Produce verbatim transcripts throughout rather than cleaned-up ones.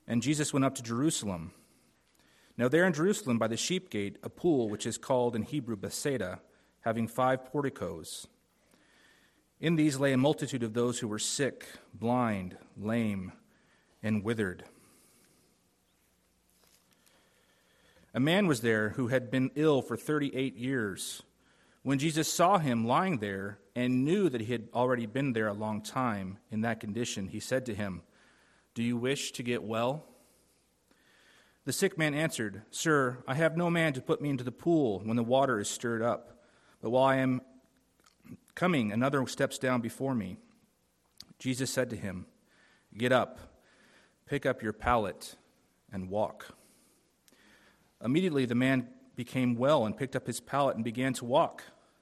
And Jesus went up to Jerusalem. Now there in Jerusalem by the sheep gate, a pool which is called in Hebrew Bethsaida, having five porticos. In these lay a multitude of those who were sick, blind, lame, and withered. A man was there who had been ill for thirty-eight years. When Jesus saw him lying there and knew that he had already been there a long time in that condition, he said to him, "Do you wish to get well?" The sick man answered, "Sir, I have no man to put me into the pool when the water is stirred up. But while I am coming, another steps down before me." Jesus said to him, "Get up, pick up your pallet, and walk." Immediately the man became well and picked up his pallet and began to walk.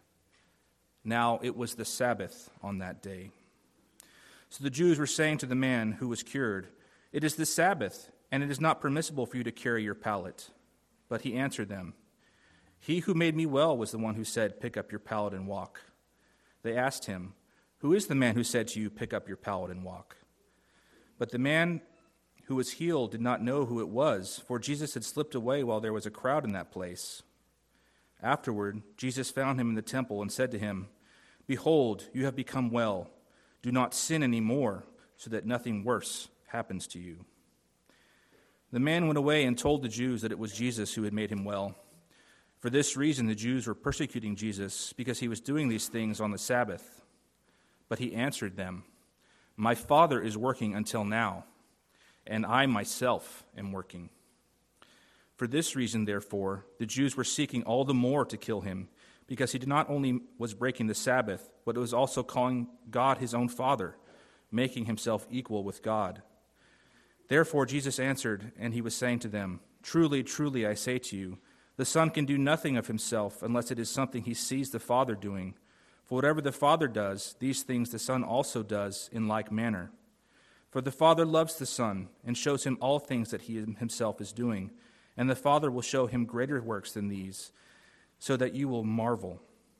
Now it was the Sabbath on that day. So the Jews were saying to the man who was cured, "It is the Sabbath, and it is not permissible for you to carry your pallet." But he answered them, "He who made me well was the one who said, 'Pick up your pallet and walk.'" They asked him, "Who is the man who said to you, 'Pick up your pallet and walk'?" But the man who was healed did not know who it was, for Jesus had slipped away while there was a crowd in that place. Afterward, Jesus found him in the temple and said to him, "Behold, you have become well. Do not sin any more, so that nothing worse happens to you." The man went away and told the Jews that it was Jesus who had made him well. For this reason, the Jews were persecuting Jesus, because he was doing these things on the Sabbath. But he answered them, "My Father is working until now, and I myself am working." For this reason, therefore, the Jews were seeking all the more to kill him, because he not only was breaking the Sabbath, but was also calling God his own Father, making himself equal with God. Therefore Jesus answered, and he was saying to them, "Truly, truly, I say to you, the Son can do nothing of himself unless it is something he sees the Father doing. For whatever the Father does, these things the Son also does in like manner. For the Father loves the Son and shows him all things that he himself is doing, and the Father will show him greater works than these, so that you will marvel.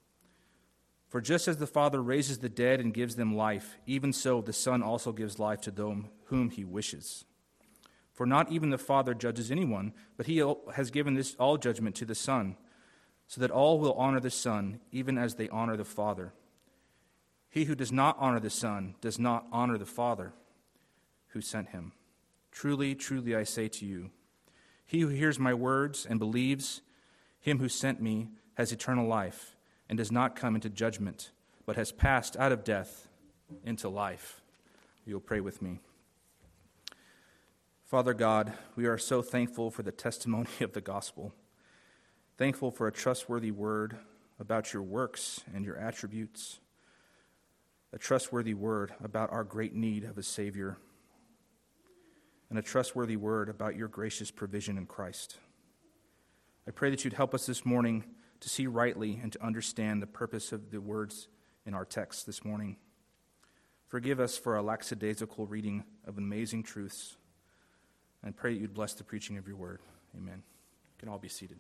For just as the Father raises the dead and gives them life, even so the Son also gives life to them whom he wishes. For not even the Father judges anyone, but he has given this all judgment to the Son, so that all will honor the Son, even as they honor the Father. He who does not honor the Son does not honor the Father who sent him. Truly, truly, I say to you, he who hears my words and believes him who sent me has eternal life, and does not come into judgment, but has passed out of death into life." You'll pray with me. Father God, we are so thankful for the testimony of the gospel, thankful for a trustworthy word about your works and your attributes, a trustworthy word about our great need of a Savior, and a trustworthy word about your gracious provision in Christ. I pray that you'd help us this morning to see rightly and to understand the purpose of the words in our text this morning. Forgive us for a lackadaisical reading of amazing truths, and pray that you'd bless the preaching of your word. Amen. You can all be seated.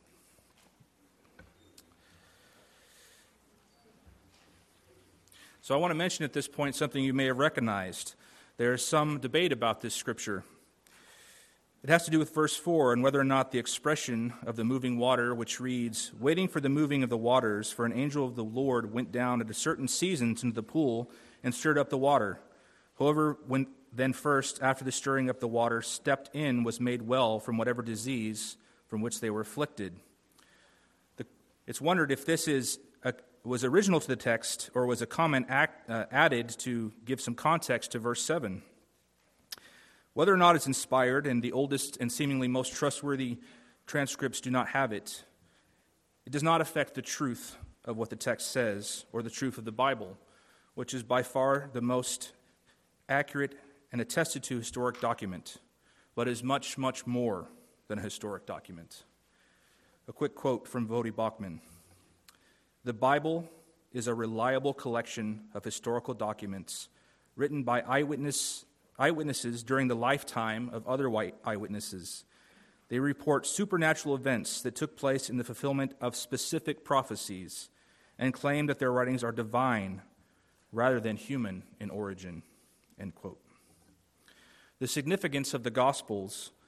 So I want to mention at this point something you may have recognized. There is some debate about this scripture. It has to do with verse four and whether or not the expression of the moving water, which reads, "Waiting for the moving of the waters, for an angel of the Lord went down at a certain season into the pool and stirred up the water. Whoever when then first, after the stirring up the water, stepped in was made well from whatever disease from which they were afflicted." The, it's wondered if this is a, was original to the text or was a comment act, uh, added to give some context to verse seven. Whether or not it's inspired, and the oldest and seemingly most trustworthy transcripts do not have it, it does not affect the truth of what the text says or the truth of the Bible, which is by far the most accurate and attested to historic document, but is much, much more than a historic document. A quick quote from Voddie Baucham. "The Bible is a reliable collection of historical documents written by eyewitness eyewitnesses during the lifetime of other white eyewitnesses. They report supernatural events that took place in the fulfillment of specific prophecies and claim that their writings are divine rather than human in origin." End quote. The significance of the Gospels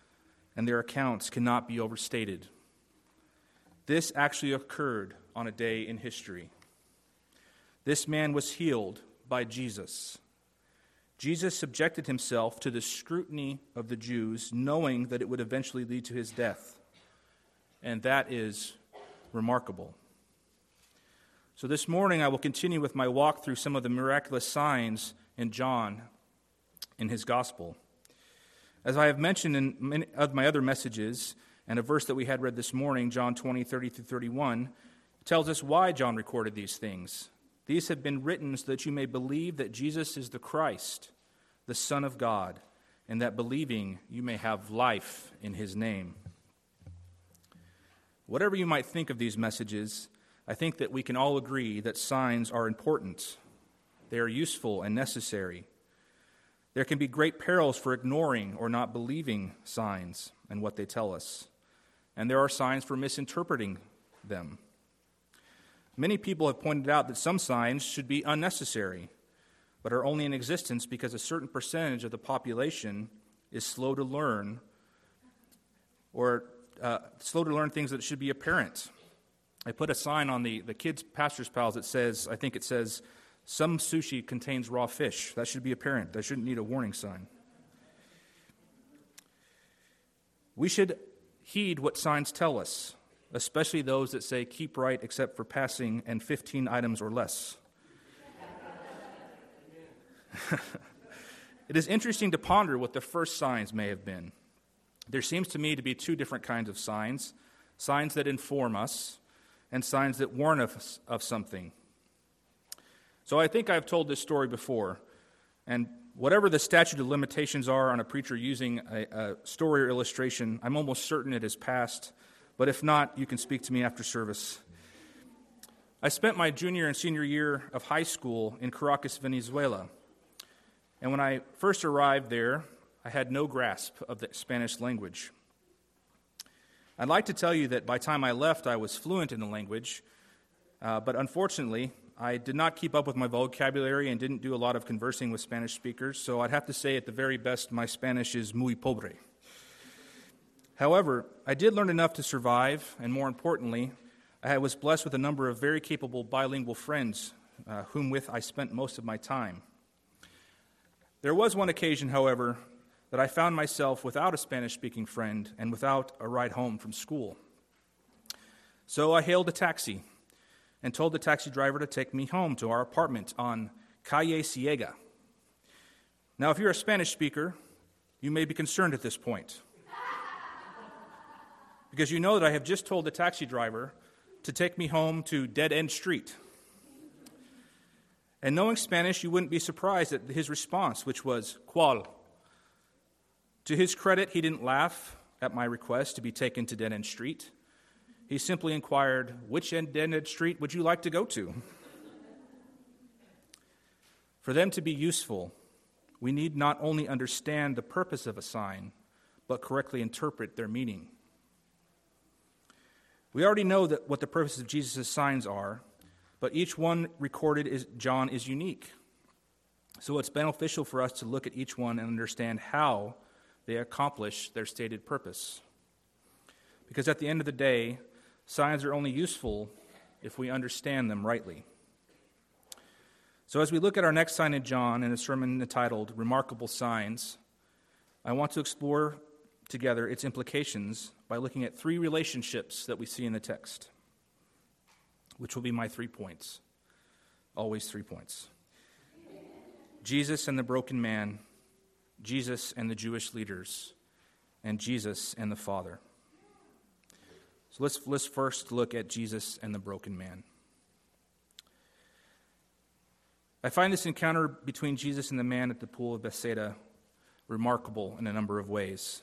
and their accounts cannot be overstated. This actually occurred on a day in history. This man was healed by Jesus. Jesus subjected himself to the scrutiny of the Jews, knowing that it would eventually lead to his death. And that is remarkable. So this morning I will continue with my walk through some of the miraculous signs in John in his gospel. As I have mentioned in many of my other messages, and a verse that we had read this morning, John twenty, thirty through thirty-one, tells us why John recorded these things. These have been written so that you may believe that Jesus is the Christ, the Son of God, and that believing you may have life in his name. Whatever you might think of these messages, I think that we can all agree that signs are important. They are useful and necessary. There can be great perils for ignoring or not believing signs and what they tell us. And there are signs for misinterpreting them. Many people have pointed out that some signs should be unnecessary, but are only in existence because a certain percentage of the population is slow to learn or uh, slow to learn things that should be apparent. I put a sign on the, the kids' pastor's pals that says, I think it says, some sushi contains raw fish. That should be apparent. That shouldn't need a warning sign. We should heed what signs tell us, especially those that say keep right except for passing and fifteen items or less. It is interesting to ponder what the first signs may have been. There seems to me to be two different kinds of signs, signs that inform us and signs that warn us of something. So I think I've told this story before, and whatever the statute of limitations are on a preacher using a, a story or illustration, I'm almost certain it is passed. But if not, you can speak to me after service. I spent my junior and senior year of high school in Caracas, Venezuela. And when I first arrived there, I had no grasp of the Spanish language. I'd like to tell you that by the time I left, I was fluent in the language, uh, but unfortunately, I did not keep up with my vocabulary and didn't do a lot of conversing with Spanish speakers, so I'd have to say at the very best, my Spanish is muy pobre. However, I did learn enough to survive, and more importantly, I was blessed with a number of very capable bilingual friends, uh, whom with I spent most of my time. There was one occasion, however, that I found myself without a Spanish-speaking friend and without a ride home from school. So I hailed a taxi and told the taxi driver to take me home to our apartment on Calle Ciega. Now, if you're a Spanish speaker, you may be concerned at this point, because you know that I have just told the taxi driver to take me home to Dead End Street. And knowing Spanish, you wouldn't be surprised at his response, which was, ¿Cuál? To his credit, he didn't laugh at my request to be taken to Dead End Street. He simply inquired, which Dead End Street would you like to go to? For them to be useful, we need not only understand the purpose of a sign, but correctly interpret their meaning. We already know that what the purpose of Jesus' signs are, but each one recorded in John is unique. So it's beneficial for us to look at each one and understand how they accomplish their stated purpose. Because at the end of the day, signs are only useful if we understand them rightly. So as we look at our next sign in John in a sermon entitled Remarkable Signs, I want to explore together its implications by looking at three relationships that we see in the text, which will be my three points. Always three points. Jesus and the broken man, Jesus and the Jewish leaders, and Jesus and the Father. So let's, let's first look at Jesus and the broken man. I find this encounter between Jesus and the man at the pool of Bethsaida remarkable in a number of ways.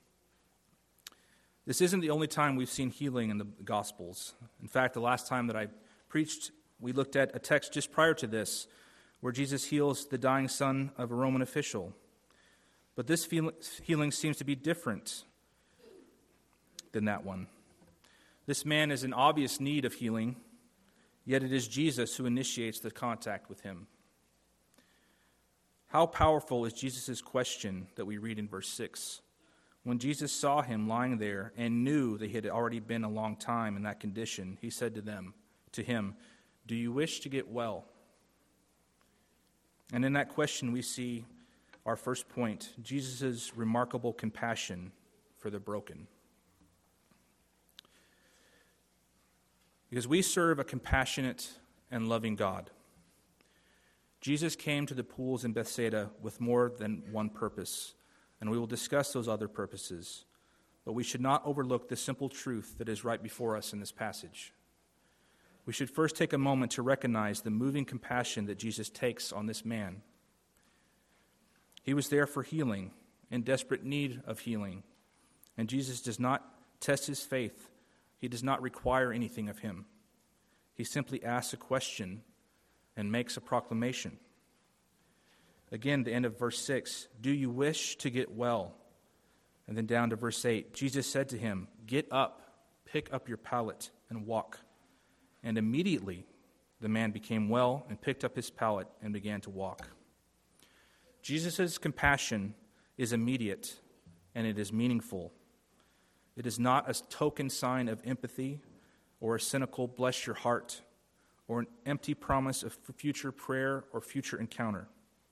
This isn't the only time we've seen healing in the Gospels. In fact, the last time that I preached, we looked at a text just prior to this where Jesus heals the dying son of a Roman official. But this healing seems to be different than that one. This man is in obvious need of healing, yet it is Jesus who initiates the contact with him. How powerful is Jesus' question that we read in verse six? When Jesus saw him lying there and knew that he had already been a long time in that condition, he said to them, to him, "Do you wish to get well?" And in that question we see our first point, Jesus' remarkable compassion for the broken. Because we serve a compassionate and loving God. Jesus came to the pools in Bethsaida with more than one purpose, and we will discuss those other purposes. But we should not overlook the simple truth that is right before us in this passage. We should first take a moment to recognize the moving compassion that Jesus takes on this man. He was there for healing, in desperate need of healing, and Jesus does not test his faith. He does not require anything of him. He simply asks a question and makes a proclamation. Again, the end of verse six, "Do you wish to get well?" And then down to verse eight, Jesus said to him, "Get up, pick up your pallet, and walk." And immediately the man became well and picked up his pallet and began to walk. Jesus' compassion is immediate and it is meaningful. It is not a token sign of empathy or a cynical bless your heart or an empty promise of future prayer or future encounter.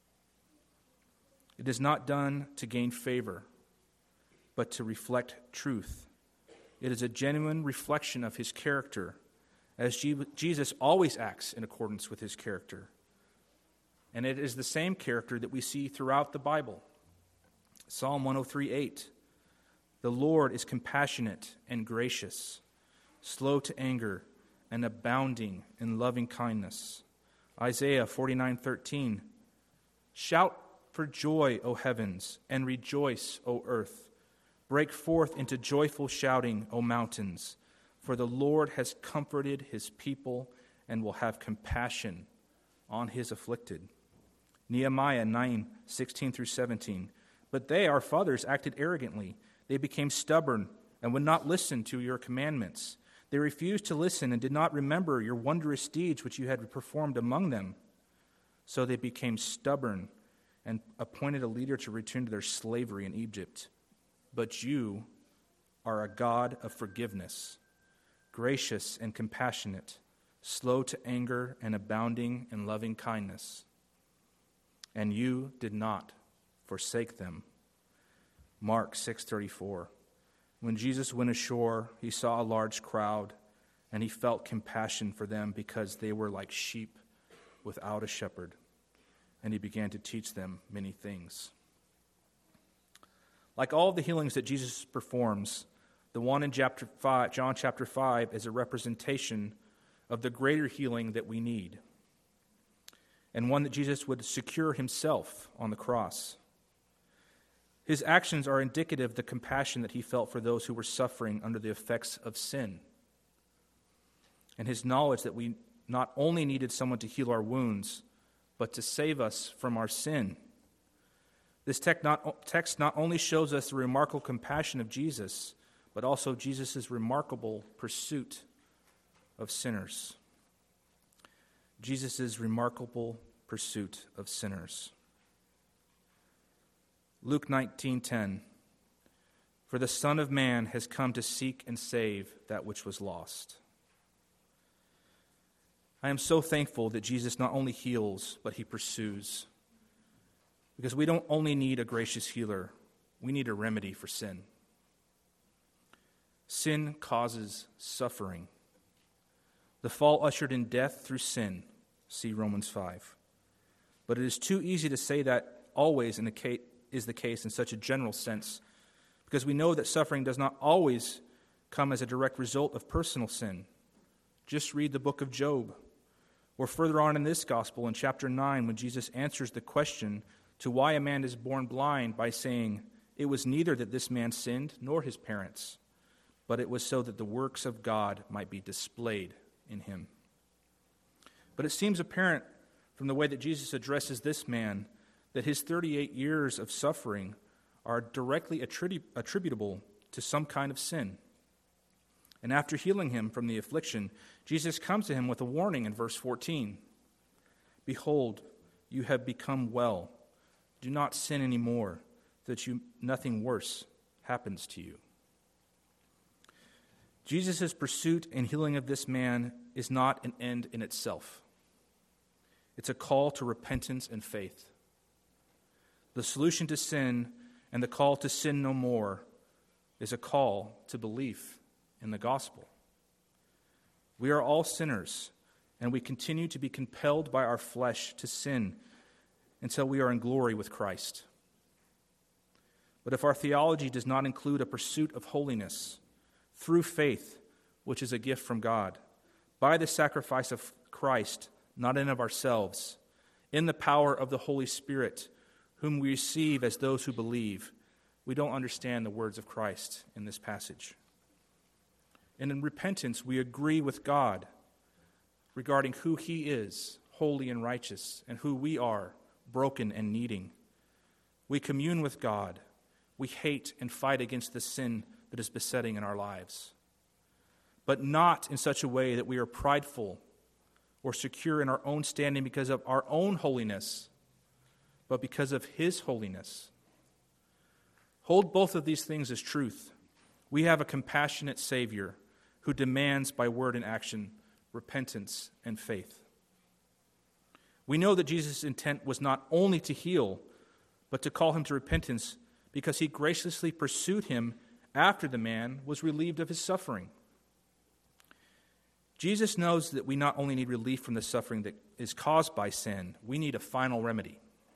It is not done to gain favor, but to reflect truth. It is a genuine reflection of his character, as Jesus always acts in accordance with his character. And it is the same character that we see throughout the Bible. Psalm one oh three eight, "The Lord is compassionate and gracious, slow to anger, and abounding in loving kindness." Isaiah forty-nine thirteen, "Shout for joy, O heavens, and rejoice, O earth. Break forth into joyful shouting, O mountains, for the Lord has comforted his people and will have compassion on his afflicted." Nehemiah nine sixteen through seventeen, "But they, our fathers, acted arrogantly. They became stubborn and would not listen to your commandments. They refused to listen and did not remember your wondrous deeds which you had performed among them. So they became stubborn and appointed a leader to return to their slavery in Egypt. But you are a God of forgiveness, gracious and compassionate, slow to anger and abounding in loving kindness. And you did not forsake them." Mark six thirty-four. When Jesus went ashore, he saw a large crowd, and he felt compassion for them because they were like sheep without a shepherd. And he began to teach them many things. Like all the healings that Jesus performs, the one in chapter five, John chapter five is a representation of the greater healing that we need, and one that Jesus would secure himself on the cross. His actions are indicative of the compassion that he felt for those who were suffering under the effects of sin, and his knowledge that we not only needed someone to heal our wounds, but to save us from our sin. This text not, text not only shows us the remarkable compassion of Jesus, but also Jesus' remarkable pursuit of sinners. Jesus' remarkable pursuit of sinners. Luke nineteen ten, "For the Son of Man has come to seek and save that which was lost." I am so thankful that Jesus not only heals, but he pursues. Because we don't only need a gracious healer, we need a remedy for sin. Sin causes suffering. The fall ushered in death through sin. See Romans five. But it is too easy to say that always in the case, is the case in such a general sense, because we know that suffering does not always come as a direct result of personal sin. Just read the book of Job, or further on in this gospel in chapter nine, when Jesus answers the question to why a man is born blind by saying, "It was neither that this man sinned nor his parents, but it was so that the works of God might be displayed in him." But it seems apparent from the way that Jesus addresses this man that his thirty-eight years of suffering are directly attribu- attributable to some kind of sin. And after healing him from the affliction, Jesus comes to him with a warning in verse fourteen. "Behold, you have become well. Do not sin anymore, that you nothing worse happens to you. Jesus' pursuit and healing of this man is not an end in itself. It's a call to repentance and faith. The solution to sin and the call to sin no more is a call to belief in the gospel. We are all sinners, and we continue to be compelled by our flesh to sin until we are in glory with Christ. But if our theology does not include a pursuit of holiness through faith, which is a gift from God, by the sacrifice of Christ, not in of ourselves, in the power of the Holy Spirit, whom we receive as those who believe, we don't understand the words of Christ in this passage. And in repentance, we agree with God regarding who He is, holy and righteous, and who we are, broken and needing. We commune with God. We hate and fight against the sin that is besetting in our lives, but not in such a way that we are prideful or secure in our own standing because of our own holiness, but because of His holiness. Hold both of these things as truth. We have a compassionate Savior who demands by word and action repentance and faith. We know that Jesus' intent was not only to heal, but to call him to repentance because He graciously pursued him after the man was relieved of his suffering. Jesus knows that we not only need relief from the suffering that is caused by sin, we need a final remedy.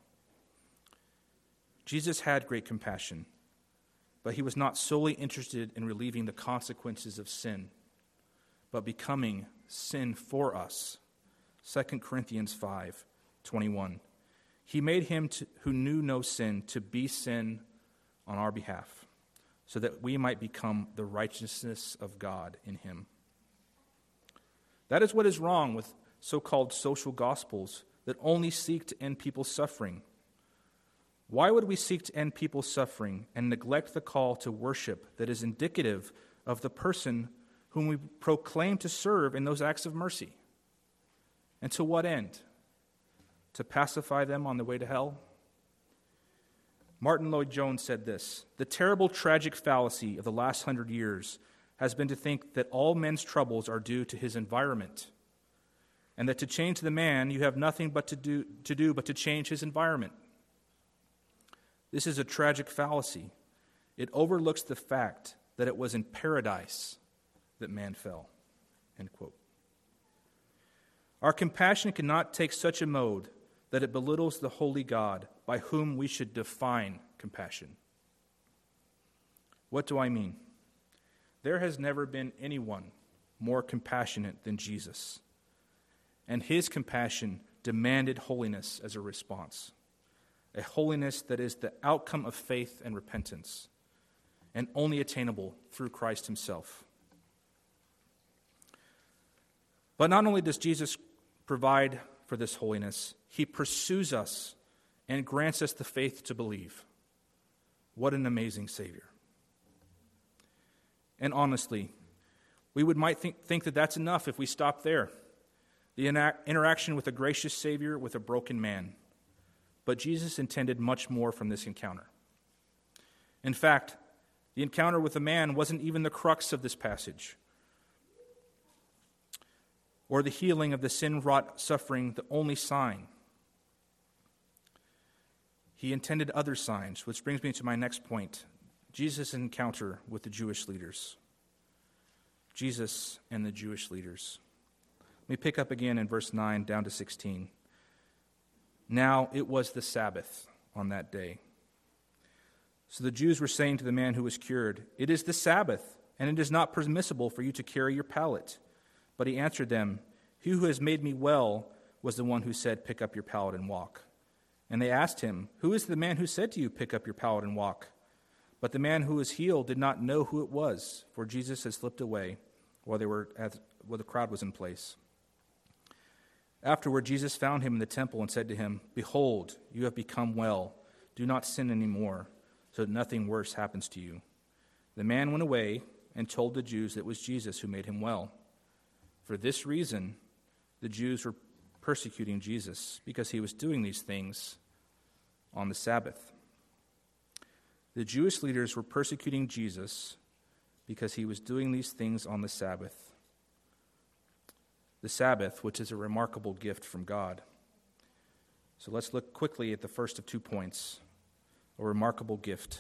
Jesus had great compassion, but He was not solely interested in relieving the consequences of sin, but becoming sin for us. Second Corinthians five twenty-one. He made Him to, who knew no sin to be sin on our behalf, so that we might become the righteousness of God in Him. That is what is wrong with so-called social gospels that only seek to end people's suffering. Why would we seek to end people's suffering and neglect the call to worship that is indicative of the person whom we proclaim to serve in those acts of mercy? And to what end? To pacify them on the way to hell? Martin Lloyd-Jones said this: "The terrible tragic fallacy of the last hundred years has been to think that all men's troubles are due to his environment, and that to change the man you have nothing but to do, to do but to change his environment. This is a tragic fallacy. It overlooks the fact that it was in paradise that man fell." End quote. Our compassion cannot take such a mode that it belittles the holy God by whom we should define compassion. What do I mean? There has never been anyone more compassionate than Jesus, and His compassion demanded holiness as a response, a holiness that is the outcome of faith and repentance, and only attainable through Christ Himself. But not only does Jesus provide for this holiness, He pursues us and grants us the faith to believe. What an amazing Savior. And honestly, we would might think, think that that's enough if we stop there. The interac- interaction with a gracious Savior with a broken man. But Jesus intended much more from this encounter. In fact, the encounter with the man wasn't even the crux of this passage, or the healing of the sin-wrought suffering the only sign. He intended other signs, which brings me to my next point: Jesus' encounter with the Jewish leaders. Jesus and the Jewish leaders. Let me pick up again in verse nine down to sixteen. Now it was the Sabbath on that day. So the Jews were saying to the man who was cured, "It is the Sabbath, and it is not permissible for you to carry your pallet." But he answered them, "He who has made me well was the one who said, 'Pick up your pallet and walk.'" And they asked him, "Who is the man who said to you, 'Pick up your pallet and walk'?" But the man who was healed did not know who it was, for Jesus had slipped away while they were at, while the crowd was in place. Afterward, Jesus found him in the temple and said to him, "Behold, you have become well. Do not sin anymore, so that nothing worse happens to you." The man went away and told the Jews that it was Jesus who made him well. For this reason, the Jews were persecuting Jesus, because he was doing these things on the Sabbath. The Jewish leaders were persecuting Jesus because he was doing these things on the Sabbath. The Sabbath, which is a remarkable gift from God. So let's look quickly at the first of two points, a remarkable gift.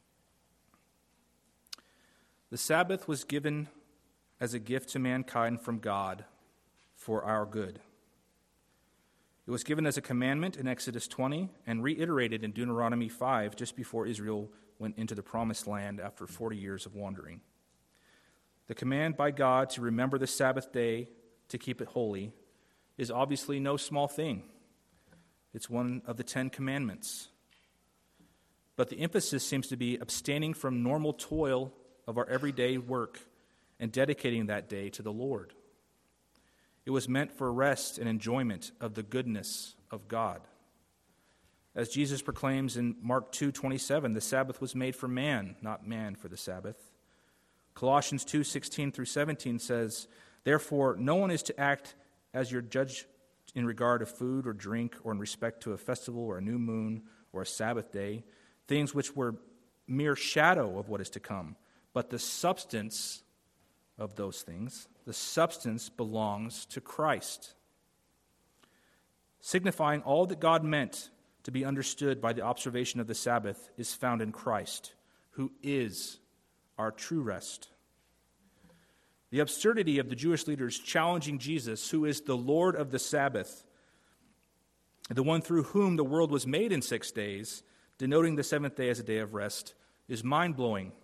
The Sabbath was given as a gift to mankind from God for our good. It was given as a commandment in Exodus twenty and reiterated in Deuteronomy five just before Israel went into the promised land after forty years of wandering. The command by God to remember the Sabbath day, to keep it holy, is obviously no small thing. It's one of the Ten Commandments. But the emphasis seems to be abstaining from normal toil of our everyday work and dedicating that day to the Lord. It was meant for rest and enjoyment of the goodness of God. As Jesus proclaims in Mark two twenty-seven, the Sabbath was made for man, not man for the Sabbath. Colossians two sixteen through seventeen says, "Therefore, no one is to act as your judge in regard of food or drink or in respect to a festival or a new moon or a Sabbath day, things which were mere shadow of what is to come. But the substance of those things, the substance belongs to Christ." Signifying all that God meant to be understood by the observation of the Sabbath is found in Christ, who is our true rest. The absurdity of the Jewish leaders challenging Jesus, who is the Lord of the Sabbath, the one through whom the world was made in six days, denoting the seventh day as a day of rest, is mind-blowing.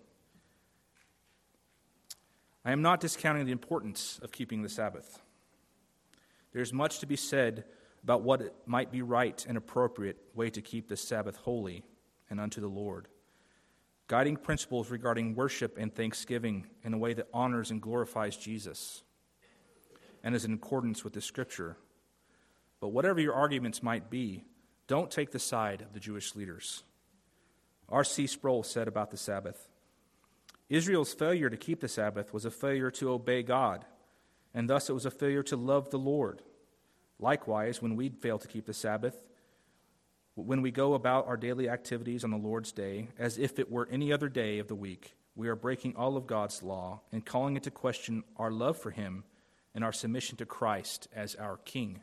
I am not discounting the importance of keeping the Sabbath. There's much to be said about what it might be right and appropriate way to keep the Sabbath holy and unto the Lord. Guiding principles regarding worship and thanksgiving in a way that honors and glorifies Jesus and is in accordance with the Scripture. But whatever your arguments might be, don't take the side of the Jewish leaders. R C Sproul said about the Sabbath, "Israel's failure to keep the Sabbath was a failure to obey God, and thus it was a failure to love the Lord. Likewise, when we fail to keep the Sabbath, when we go about our daily activities on the Lord's day, as if it were any other day of the week, we are breaking all of God's law and calling into question our love for Him and our submission to Christ as our King."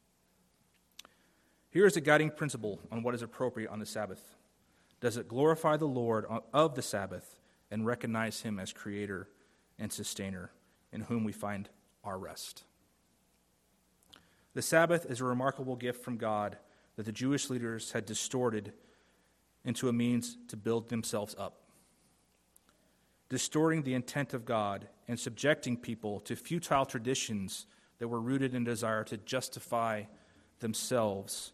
Here is a guiding principle on what is appropriate on the Sabbath. Does it glorify the Lord of the Sabbath and recognize Him as Creator and Sustainer, in whom we find our rest? The Sabbath is a remarkable gift from God that the Jewish leaders had distorted into a means to build themselves up, distorting the intent of God and subjecting people to futile traditions that were rooted in desire to justify themselves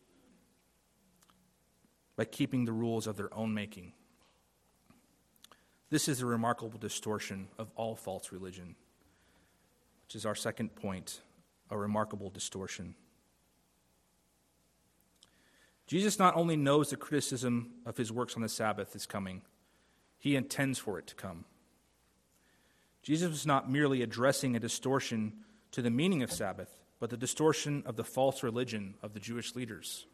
by keeping the rules of their own making. This is a remarkable distortion of all false religion, which is our second point, a remarkable distortion. Jesus not only knows the criticism of his works on the Sabbath is coming, he intends for it to come. Jesus was not merely addressing a distortion to the meaning of Sabbath, but the distortion of the false religion of the Jewish leaders.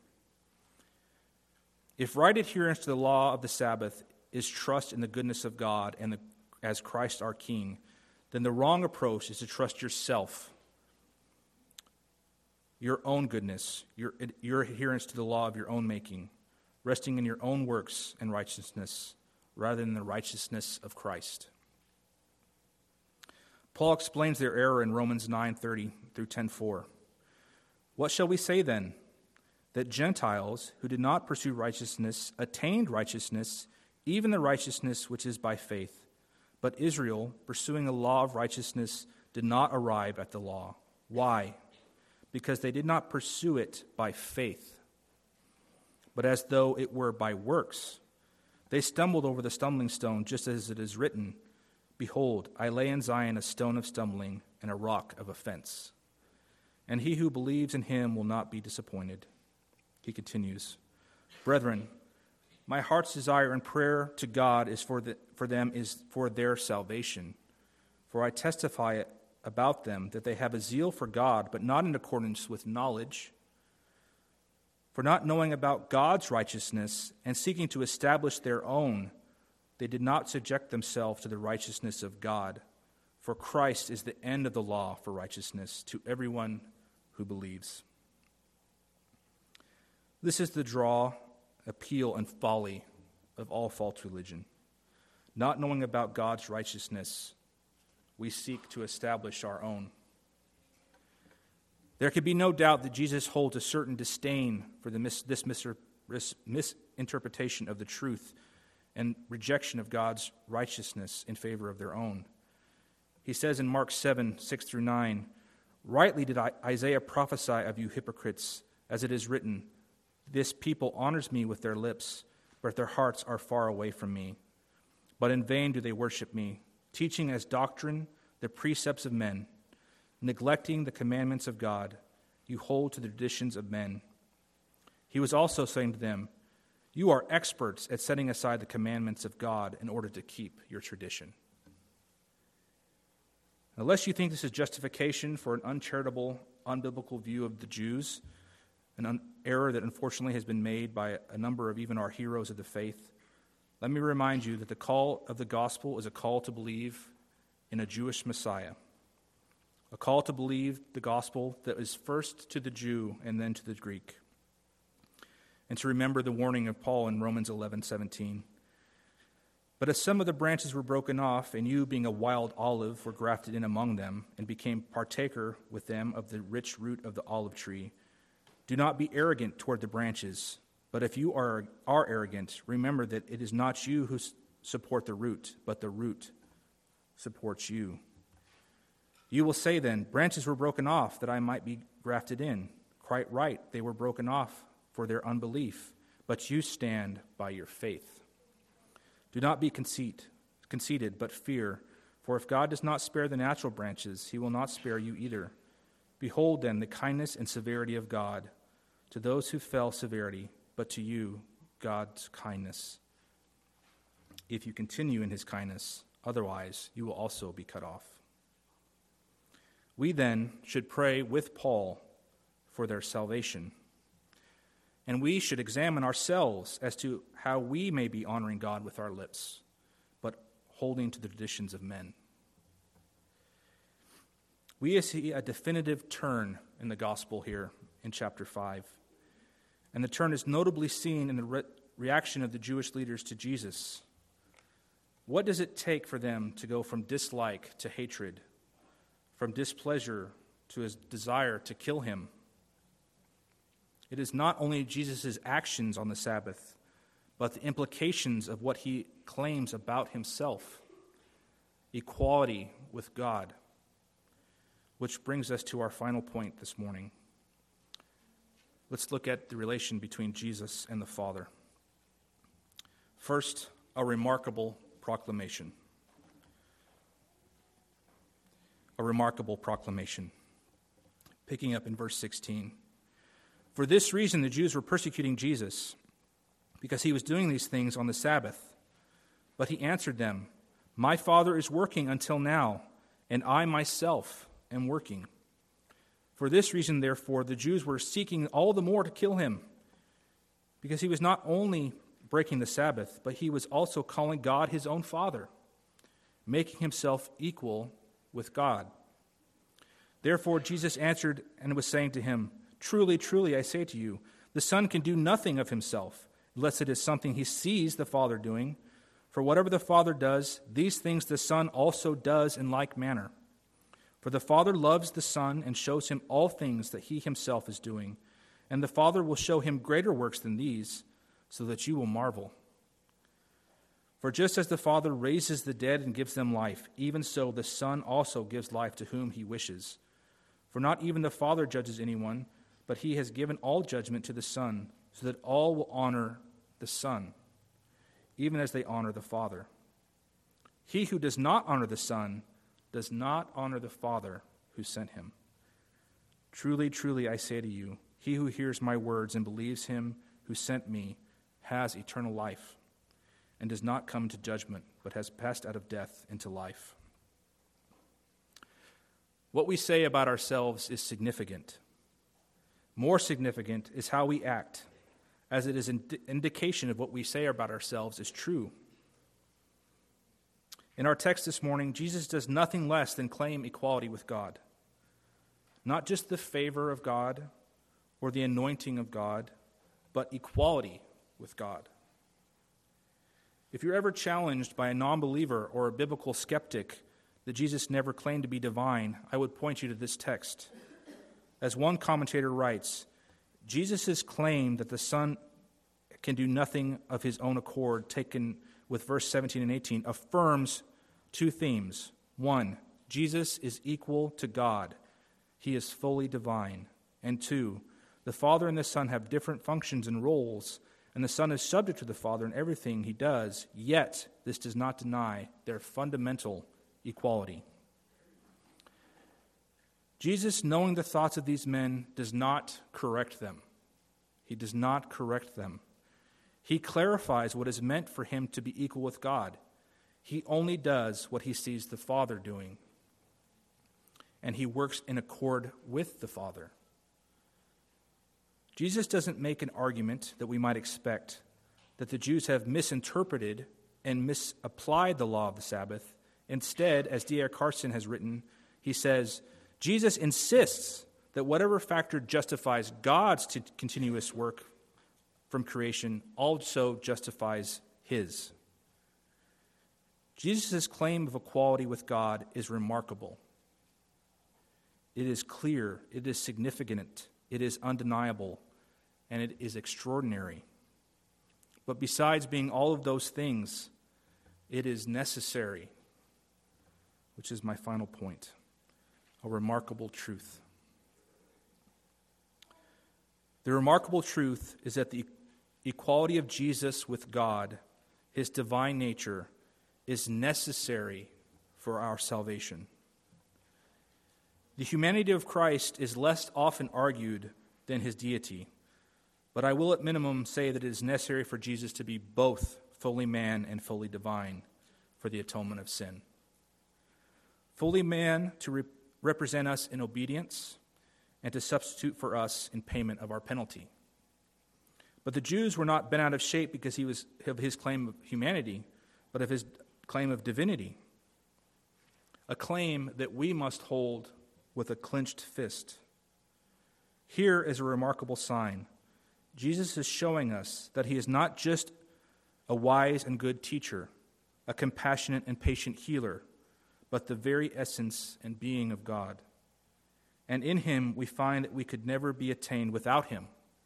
If right adherence to the law of the Sabbath is trust in the goodness of God and the, as Christ our King, then the wrong approach is to trust yourself, your own goodness, your, your adherence to the law of your own making, resting in your own works and righteousness rather than the righteousness of Christ. Paul explains their error in Romans nine thirty through ten four. "What shall we say then? That Gentiles who did not pursue righteousness attained righteousness, even the righteousness which is by faith. But Israel, pursuing the law of righteousness, did not arrive at the law. Why? Because they did not pursue it by faith, but as though it were by works. They stumbled over the stumbling stone, just as it is written, 'Behold, I lay in Zion a stone of stumbling and a rock of offense. And he who believes in him will not be disappointed.'" He continues, "Brethren, my heart's desire and prayer to God is for, the, for them is for their salvation. For I testify about them that they have a zeal for God, but not in accordance with knowledge. For not knowing about God's righteousness and seeking to establish their own, they did not subject themselves to the righteousness of God. For Christ is the end of the law for righteousness to everyone who believes. This is the draw, appeal, and folly of all false religion. Not knowing about God's righteousness, we seek to establish our own. There could be no doubt that Jesus holds a certain disdain for the mis- this mis- misinterpretation of the truth and rejection of God's righteousness in favor of their own. He says in Mark seven, six through nine, "Rightly did Isaiah prophesy of you hypocrites, as it is written, 'This people honors me with their lips, but their hearts are far away from me. But in vain do they worship me, teaching as doctrine the precepts of men. Neglecting the commandments of God, you hold to the traditions of men.' He was also saying to them, 'You are experts at setting aside the commandments of God in order to keep your tradition.'" Unless you think this is justification for an uncharitable, unbiblical view of the Jews, an un- error that unfortunately has been made by a number of even our heroes of the faith, let me remind you that the call of the gospel is a call to believe in a Jewish Messiah, a call to believe the gospel that is first to the Jew and then to the Greek, and to remember the warning of Paul in Romans eleven seventeen. "But as some of the branches were broken off, and you, being a wild olive, were grafted in among them, and became partaker with them of the rich root of the olive tree, do not be arrogant toward the branches. But if you are, are arrogant, remember that it is not you who s- support the root, but the root supports you. You will say then, 'Branches were broken off that I might be grafted in.' Quite right, they were broken off for their unbelief, but you stand by your faith. Do not be conceit, conceited, but fear, for if God does not spare the natural branches, he will not spare you either. Behold then the kindness and severity of God. To those who fell, severity, but to you, God's kindness. If you continue in his kindness, otherwise you will also be cut off." We then should pray with Paul for their salvation. And we should examine ourselves as to how we may be honoring God with our lips, but holding to the traditions of men. We see a definitive turn in the gospel here in chapter five. And the turn is notably seen in the re- reaction of the Jewish leaders to Jesus. What does it take for them to go from dislike to hatred, from displeasure to his desire to kill him? It is not only Jesus' actions on the Sabbath, but the implications of what he claims about himself, equality with God, which brings us to our final point this morning. Let's look at the relation between Jesus and the Father. First, a remarkable proclamation. A remarkable proclamation. Picking up in verse sixteen. "For this reason the Jews were persecuting Jesus, because he was doing these things on the Sabbath. But he answered them, 'My Father is working until now, and I myself am working.' For this reason, therefore, the Jews were seeking all the more to kill him, because he was not only breaking the Sabbath, but he was also calling God his own Father, making himself equal with God. Therefore Jesus answered and was saying to him, 'Truly, truly, I say to you, the Son can do nothing of himself, unless it is something he sees the Father doing. For whatever the Father does, these things the Son also does in like manner. For the Father loves the Son and shows him all things that he himself is doing, and the Father will show him greater works than these, so that you will marvel. For just as the Father raises the dead and gives them life, even so the Son also gives life to whom he wishes. For not even the Father judges anyone, but he has given all judgment to the Son, so that all will honor the Son, even as they honor the Father. He who does not honor the Son does not honor the Father who sent him. Truly, truly, I say to you, he who hears my words and believes him who sent me has eternal life, and does not come to judgment, but has passed out of death into life." What we say about ourselves is significant. More significant is how we act, as it is an indication of what we say about ourselves is true. In our text this morning, Jesus does nothing less than claim equality with God. Not just the favor of God or the anointing of God, but equality with God. If you're ever challenged by a non-believer or a biblical skeptic that Jesus never claimed to be divine, I would point you to this text. As one commentator writes, Jesus' claim that the Son can do nothing of his own accord, taken with verse seventeen and eighteen, affirms two themes. One, Jesus is equal to God. He is fully divine. And two, the Father and the Son have different functions and roles, and the Son is subject to the Father in everything he does, yet this does not deny their fundamental equality. Jesus, knowing the thoughts of these men, does not correct them. He does not correct them. He clarifies what is meant for him to be equal with God. He only does what he sees the Father doing, and he works in accord with the Father. Jesus doesn't make an argument that we might expect, that the Jews have misinterpreted and misapplied the law of the Sabbath. Instead, as D R Carson has written, he says, Jesus insists that whatever factor justifies God's t- continuous work from creation also justifies his. Jesus' claim of equality with God is remarkable. It is clear, it is significant, it is undeniable, and it is extraordinary. But besides being all of those things, it is necessary, which is my final point, a remarkable truth. The remarkable truth is that the equality of Jesus with God, his divine nature, is necessary for our salvation. The humanity of Christ is less often argued than his deity, but I will at minimum say that it is necessary for Jesus to be both fully man and fully divine for the atonement of sin. Fully man to re- represent us in obedience and to substitute for us in payment of our penalty. But the Jews were not bent out of shape because he was of his claim of humanity, but of his claim of divinity, a claim that we must hold with a clenched fist. Here is a remarkable sign. Jesus is showing us that he is not just a wise and good teacher, a compassionate and patient healer, but the very essence and being of God. And in him we find that we could never be attained without him.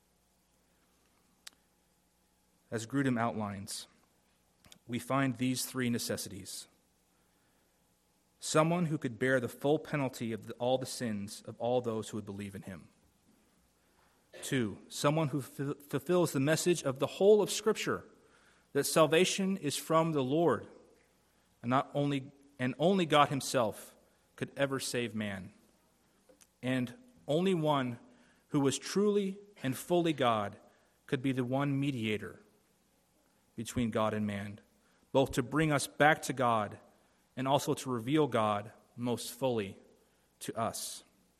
As Grudem outlines, we find these three necessities. Someone who could bear the full penalty of the, all the sins of all those who would believe in him. Two, someone who f- fulfills the message of the whole of Scripture, that salvation is from the Lord, and not only and only God himself could ever save man. And only one who was truly and fully God could be the one mediator between God and man, both to bring us back to God and also to reveal God most fully to us.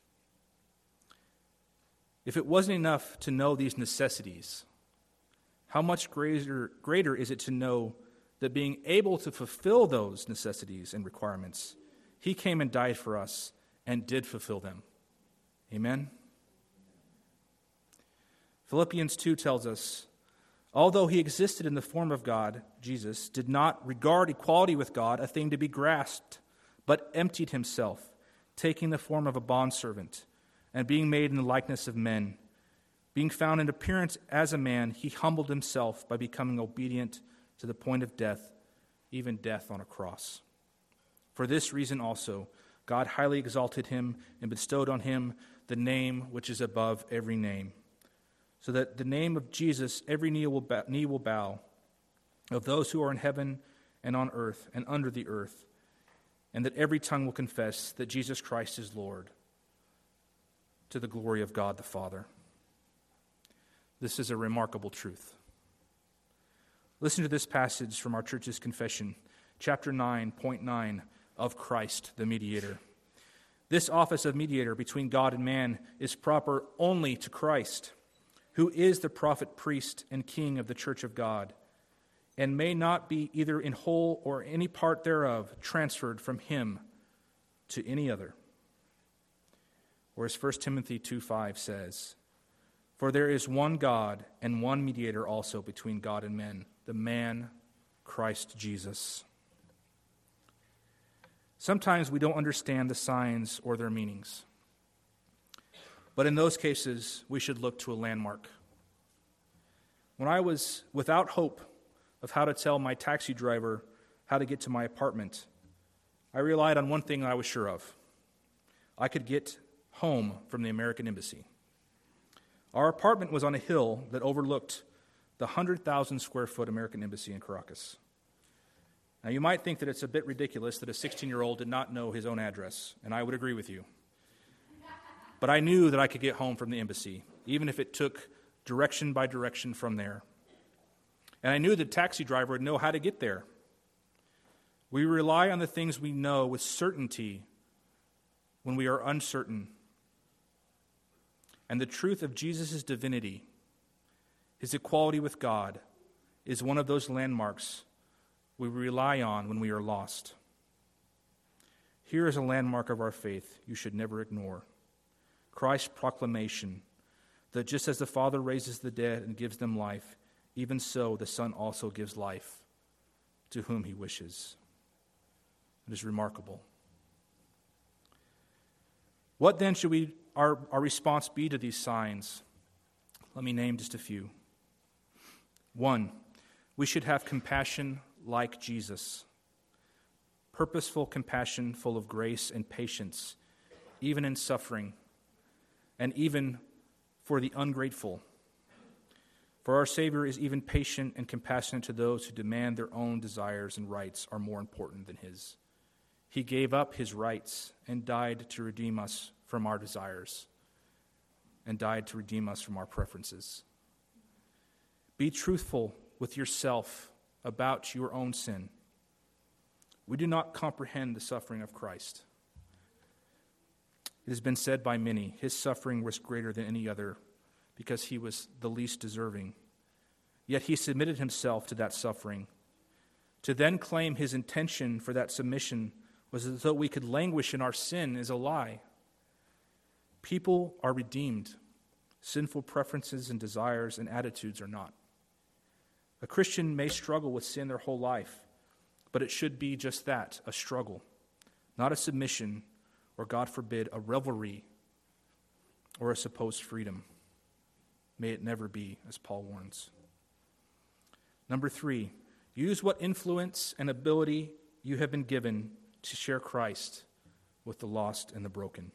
If it wasn't enough to know these necessities, how much greater, greater is it to know that being able to fulfill those necessities and requirements, he came and died for us and did fulfill them. Amen? Philippians two tells us, although he existed in the form of God, Jesus did not regard equality with God a thing to be grasped, but emptied himself, taking the form of a bondservant, and being made in the likeness of men. Being found in appearance as a man, he humbled himself by becoming obedient to the point of death, even death on a cross. For this reason also, God highly exalted him and bestowed on him the name which is above every name, so that the name of Jesus every knee will bow, knee will bow, of those who are in heaven and on earth and under the earth, and that every tongue will confess that Jesus Christ is Lord, to the glory of God the Father. This is a remarkable truth. Listen to this passage from our church's confession, chapter nine, point nine, of Christ the mediator. This office of mediator between God and man is proper only to Christ, who is the prophet, priest, and king of the church of God, and may not be either in whole or any part thereof transferred from him to any other. Or as First Timothy two five says, "For there is one God and one mediator also between God and men, the man Christ Jesus." Sometimes we don't understand the signs or their meanings. But in those cases, we should look to a landmark. When I was without hope of how to tell my taxi driver how to get to my apartment, I relied on one thing I was sure of. I could get home from the American Embassy. Our apartment was on a hill that overlooked the one hundred thousand square foot American Embassy in Caracas. Now, you might think that it's a bit ridiculous that a sixteen-year-old did not know his own address, and I would agree with you. But I knew that I could get home from the embassy, even if it took direction by direction from there. And I knew the taxi driver would know how to get there. We rely on the things we know with certainty when we are uncertain. And the truth of Jesus' divinity, his equality with God, is one of those landmarks we rely on when we are lost. Here is a landmark of our faith you should never ignore. Christ's proclamation that just as the Father raises the dead and gives them life, even so the Son also gives life to whom he wishes. It is remarkable. What then should we our, our response be to these signs? Let me name just a few. One, we should have compassion like Jesus. Purposeful compassion full of grace and patience, even in suffering, and even for the ungrateful. For our Savior is even patient and compassionate to those who demand their own desires and rights are more important than his. He gave up his rights and died to redeem us from our desires, and died to redeem us from our preferences. Be truthful with yourself about your own sin. We do not comprehend the suffering of Christ. It has been said by many, his suffering was greater than any other because he was the least deserving. Yet he submitted himself to that suffering. To then claim his intention for that submission was as though we could languish in our sin is a lie. People are redeemed. Sinful preferences and desires and attitudes are not. A Christian may struggle with sin their whole life, but it should be just that, a struggle, not a submission, or God forbid, a revelry or a supposed freedom. May it never be, as Paul warns. Number three, use what influence and ability you have been given to share Christ with the lost and the broken.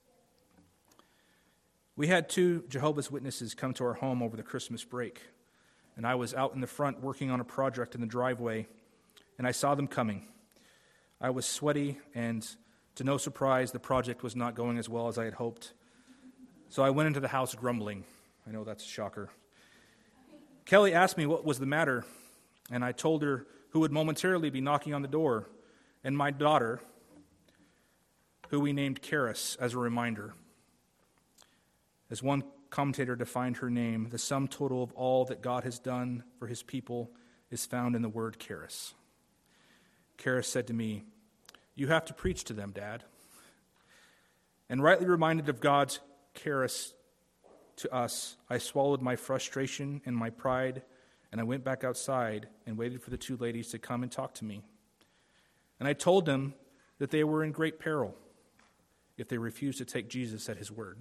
We had two Jehovah's Witnesses come to our home over the Christmas break, and I was out in the front working on a project in the driveway, and I saw them coming. I was sweaty, and to no surprise, the project was not going as well as I had hoped. So I went into the house grumbling. I know that's a shocker. Kelly asked me what was the matter, and I told her who would momentarily be knocking on the door, and my daughter, who we named Karis as a reminder. As one commentator defined her name, the sum total of all that God has done for his people is found in the word Karis. Karis said to me, "You have to preach to them, Dad." And rightly reminded of God's Karis to us, I swallowed my frustration and my pride, and I went back outside and waited for the two ladies to come and talk to me. And I told them that they were in great peril if they refused to take Jesus at his word.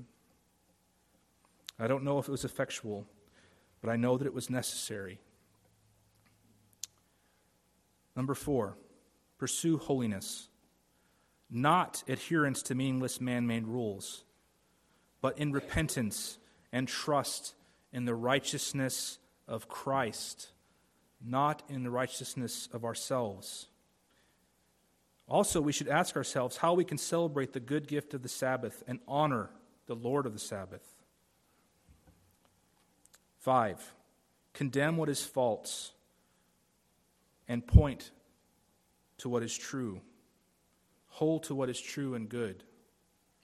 I don't know if it was effectual, but I know that it was necessary. Number four, pursue holiness. Not adherence to meaningless man-made rules, but in repentance and trust in the righteousness of Christ, not in the righteousness of ourselves. Also, we should ask ourselves how we can celebrate the good gift of the Sabbath and honor the Lord of the Sabbath. Five, condemn what is false and point to what is true. Hold to what is true and good.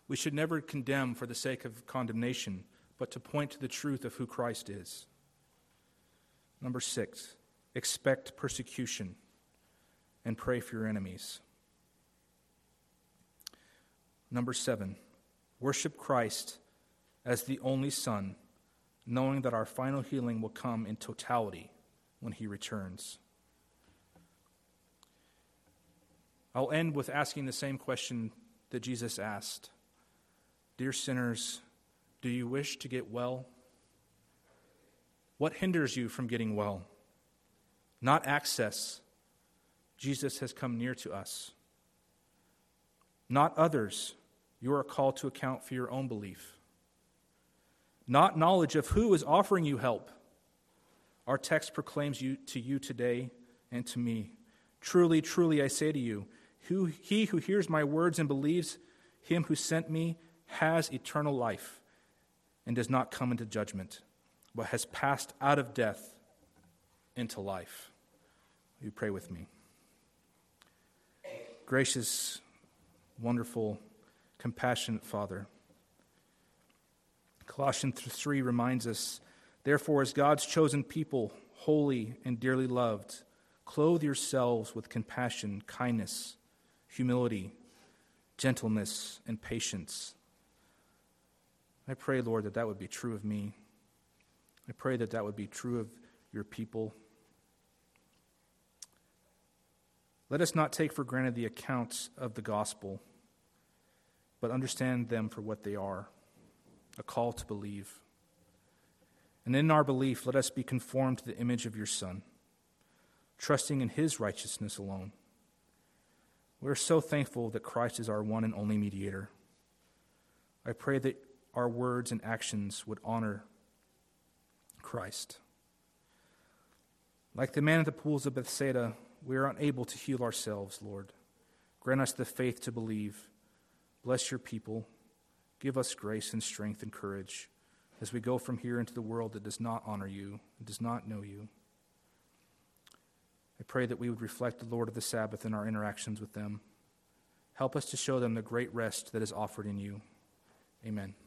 We should never condemn for the sake of condemnation, but to point to the truth of who Christ is. Number six, expect persecution and pray for your enemies. Number seven, worship Christ as the only Son, knowing that our final healing will come in totality when he returns. I'll end with asking the same question that Jesus asked. Dear sinners, do you wish to get well? What hinders you from getting well? Not access. Jesus has come near to us. Not others. You are called to account for your own belief. Not knowledge of who is offering you help. Our text proclaims you to you today and to me. Truly, truly, I say to you, who, he who hears my words and believes him who sent me has eternal life and does not come into judgment, but has passed out of death into life. Will you pray with me? Gracious, wonderful, compassionate Father, Colossians three reminds us, therefore, as God's chosen people, holy and dearly loved, clothe yourselves with compassion, kindness, humility, gentleness, and patience. I pray, Lord, that that would be true of me. I pray that that would be true of your people. Let us not take for granted the accounts of the gospel, but understand them for what they are, a call to believe. And in our belief, let us be conformed to the image of your Son, trusting in his righteousness alone. We are so thankful that Christ is our one and only mediator. I pray that our words and actions would honor Christ. Like the man at the pools of Bethsaida, we are unable to heal ourselves, Lord. Grant us the faith to believe. Bless your people. Give us grace and strength and courage as we go from here into the world that does not honor you and does not know you. I pray that we would reflect the Lord of the Sabbath in our interactions with them. Help us to show them the great rest that is offered in you. Amen.